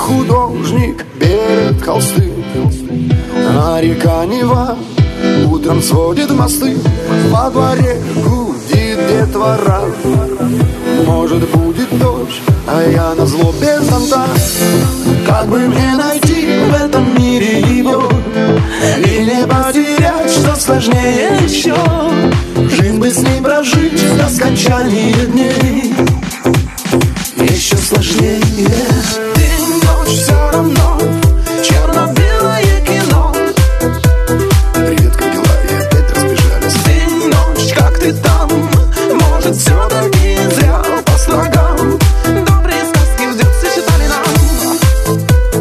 художник берет холсты, а река Нева утром сводит мосты. Во дворе гудит детвора, может будет дождь, а я назло без зонта. Как бы мне найти в этом мире его и не потерять, что сложнее еще? Жизнь бы с ней прожить до скончания дней еще сложнее. День, ночь, все равно, черно-белое кино. Привет, как дела? И опять разбежались. День, ночь, как ты там? Может, все-таки зря по слогам добрые сказки в детстве читали нам.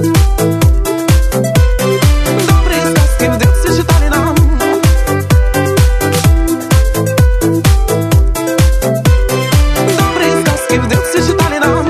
Добрые сказки в детстве читали нам. Добрые сказки в детстве читали нам.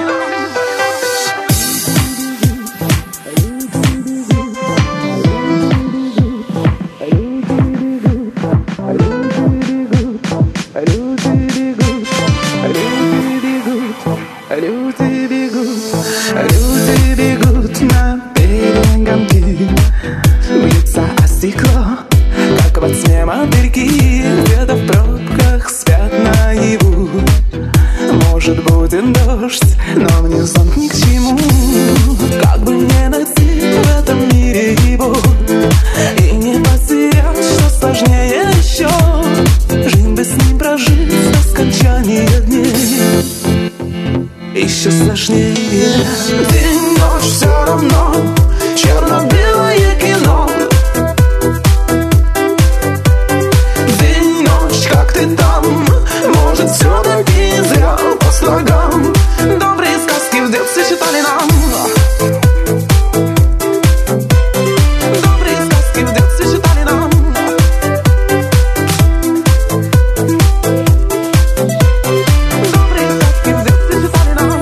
Люди бегут на перегонки, бьются о стекло, как во сне мотыльки. Где-то в пробках спят наяву. Может, будет дождь, но мне зонт ни к чему. Как бы мне найти в этом мире его и не потерять, что сложнее еще? Жизнь бы с ним прожить до скончания дней еще сложнее. День, ночь, все равно, черно-белое кино. День, ночь, как ты там? Может, все-таки зря по слогам добрые сказки в детстве читали нам. Добрые сказки в детстве читали нам. Добрые сказки в детстве читали нам.